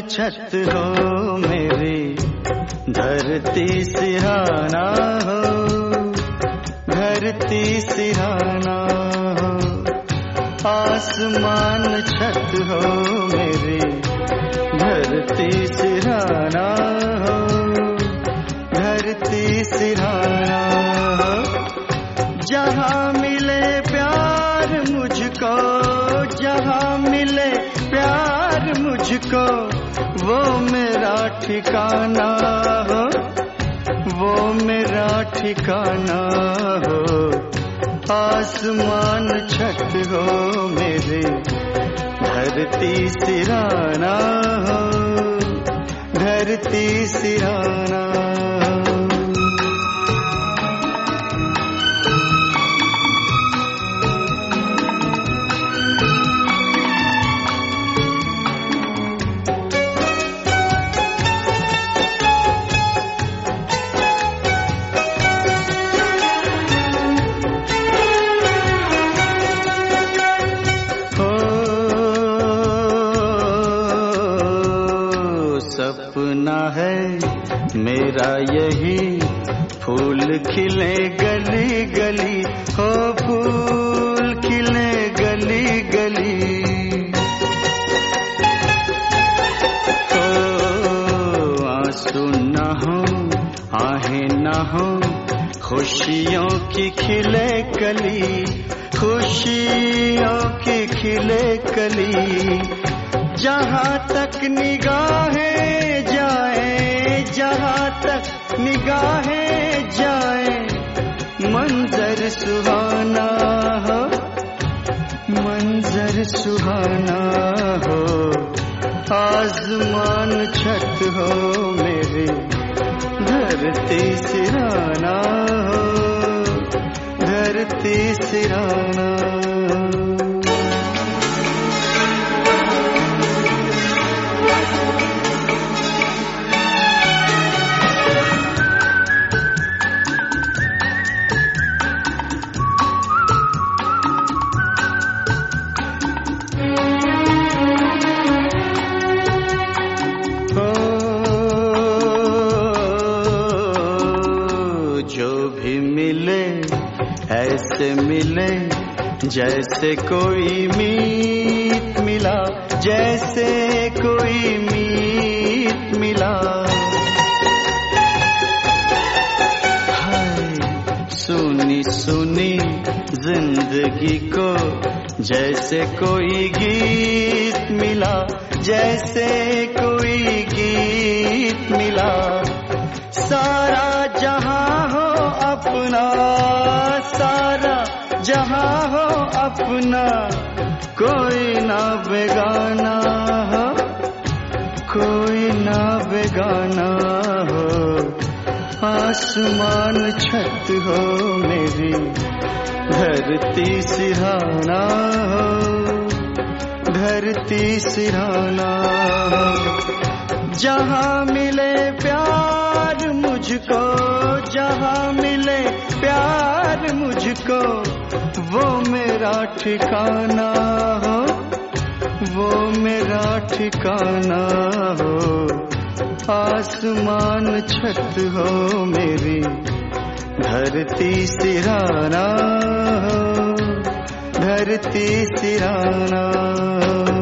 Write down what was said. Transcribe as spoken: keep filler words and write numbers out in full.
छत हो मेरी, धरती सिरहाना हो, धरती सिरहाना हो। आसमान छत हो मेरी, धरती सिरहाना हो, धरती सिरहाना हो। जहाँ मिले प्यार मुझको, जहाँ मिले प्यार मुझको, वो मेरा ठिकाना हो, वो मेरा ठिकाना हो। आसमान छत हो मेरे, धरती सिरहाना हो, धरती सिरहाना हो। सपना है मेरा यही, फूल खिले गली गली, हो फूल खिले गली गली। हो आंसू न हो, आहें न हो, खुशियों की खिले कली, खुशियों की खिले कली। जहाँ तक निगाहें जाए, जहाँ तक निगाहें जाए, मंजर सुहाना हो, मंजर सुहाना हो। आसमान छत हो मेरे, धरती सिरहाना हो, धरती सिरहाना हो। ऐसे मिले जैसे कोई मीत मिला, जैसे कोई मीत मिला। हाय सुनी सुनी जिंदगी को, जैसे कोई गीत मिला, जैसे कोई गीत मिला। सारा जहां हो अपना, सारा जहां हो अपना, कोई ना बेगाना हो, कोई ना बेगाना हो। आसमान छत हो मेरी, धरती सिरहाना हो, धरती सिरहाना हो। जहाँ मिले प्यार मुझको, जहाँ मिले प्यार मुझको, वो मेरा ठिकाना हो, वो मेरा ठिकाना हो। आसमान छत हो मेरी, धरती सिरहाना हो, धरती सिरहाना हो।